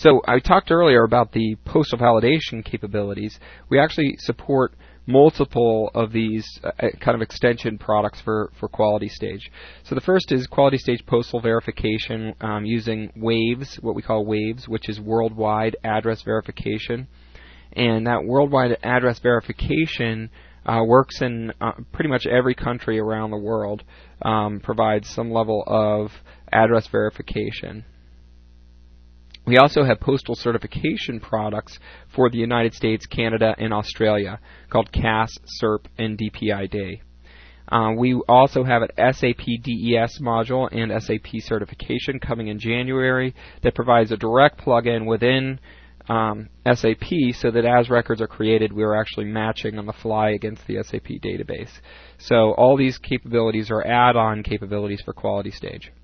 So I talked earlier about the postal validation capabilities. We actually support multiple of these kind of extension products for Quality Stage. So the first is Quality Stage postal verification using WAVES, what we call WAVES, which is Worldwide Address Verification. And that Worldwide Address Verification works in pretty much every country around the world, provides some level of address verification. We also have postal certification products for the United States, Canada, and Australia called CAS, CERP, and DPI-DAY. We also have an SAP DES module and SAP certification coming in January that provides a direct plug-in within SAP so that as records are created, we are actually matching on the fly against the SAP database. So all these capabilities are add-on capabilities for Quality Stage.